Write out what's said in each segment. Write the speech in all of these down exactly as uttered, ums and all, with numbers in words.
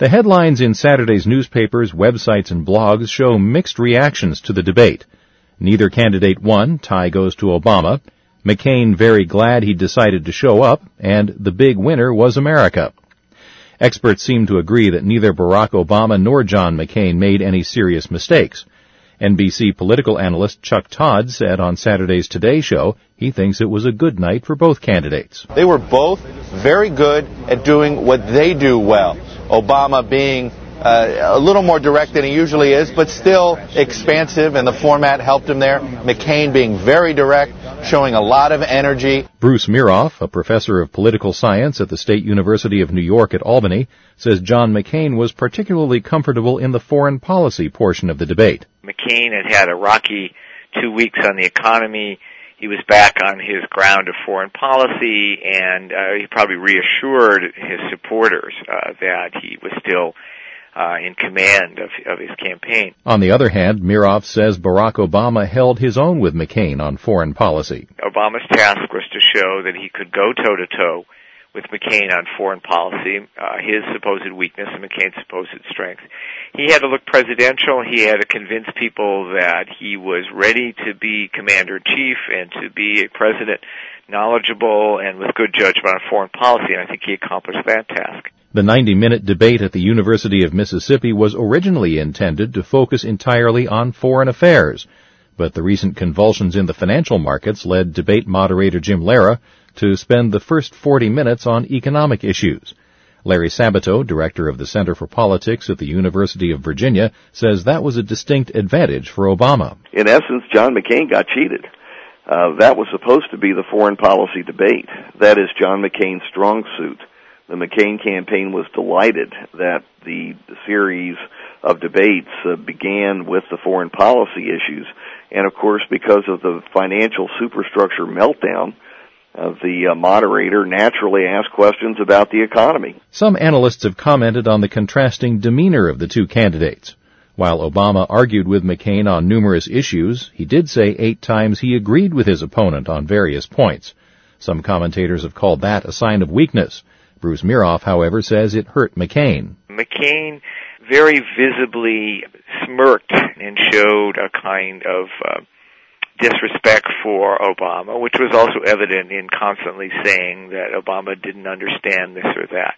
The headlines in Saturday's newspapers, websites, and blogs show mixed reactions to the debate. Neither candidate won, tie goes to Obama. McCain very glad he decided to show up, and the big winner was America. Experts seem to agree that neither Barack Obama nor John McCain made any serious mistakes. N B C political analyst Chuck Todd said on Saturday's Today Show he thinks it was a good night for both candidates. They were both very good at doing what they do well. Obama being uh, a little more direct than he usually is, but still expansive, and the format helped him there. McCain being very direct, showing a lot of energy. Bruce Miroff, a professor of political science at the State University of New York at Albany, says John McCain was particularly comfortable in the foreign policy portion of the debate. McCain had had a rocky two weeks on the economy. He was back on his ground of foreign policy, and uh, he probably reassured his supporters uh, that he was still uh, in command of, of his campaign. On the other hand, Miroff says Barack Obama held his own with McCain on foreign policy. Obama's task was to show that he could go toe-to-toe with McCain on foreign policy, uh, his supposed weakness and McCain's supposed strength. He had to look presidential. He had to convince people that he was ready to be commander-in-chief and to be a president knowledgeable and with good judgment on foreign policy, and I think he accomplished that task. The ninety-minute debate at the University of Mississippi was originally intended to focus entirely on foreign affairs, but the recent convulsions in the financial markets led debate moderator Jim Lehrer to spend the first forty minutes on economic issues. Larry Sabato, director of the Center for Politics at the University of Virginia, says that was a distinct advantage for Obama. In essence, John McCain got cheated. Uh, that was supposed to be the foreign policy debate. That is John McCain's strong suit. The McCain campaign was delighted that the series of debates uh, began with the foreign policy issues. And of course, because of the financial superstructure meltdown, Uh, the uh, moderator naturally asked questions about the economy. Some analysts have commented on the contrasting demeanor of the two candidates. While Obama argued with McCain on numerous issues, he did say eight times he agreed with his opponent on various points. Some commentators have called that a sign of weakness. Bruce Miroff, however, says it hurt McCain. McCain very visibly smirked and showed a kind of uh, disrespect for Obama, which was also evident in constantly saying that Obama didn't understand this or that.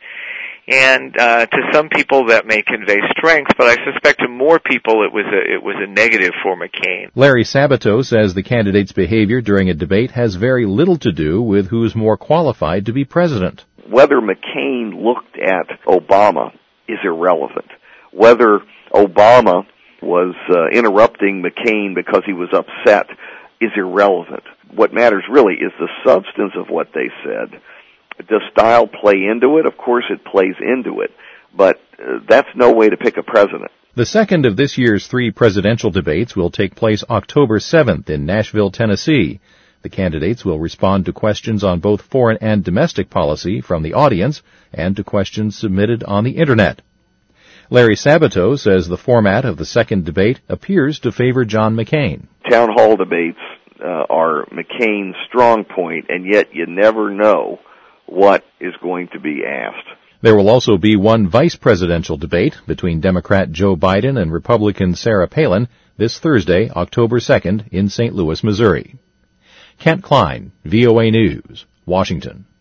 And uh, to some people that may convey strength, but I suspect to more people it was a, it was a negative for McCain. Larry Sabato says the candidate's behavior during a debate has very little to do with who's more qualified to be president. Whether McCain looked at Obama is irrelevant. Whether Obama was uh, interrupting McCain because he was upset is irrelevant. What matters really is the substance of what they said. Does style play into it? Of course it plays into it, but uh, that's no way to pick a president. The second of this year's three presidential debates will take place October seventh in Nashville, Tennessee. The candidates will respond to questions on both foreign and domestic policy from the audience and to questions submitted on the Internet. Larry Sabato says the format of the second debate appears to favor John McCain. Town hall debates uh, are McCain's strong point, and yet you never know what is going to be asked. There will also be one vice presidential debate between Democrat Joe Biden and Republican Sarah Palin this Thursday, October second, in Saint Louis, Missouri. Kent Klein, V O A News, Washington.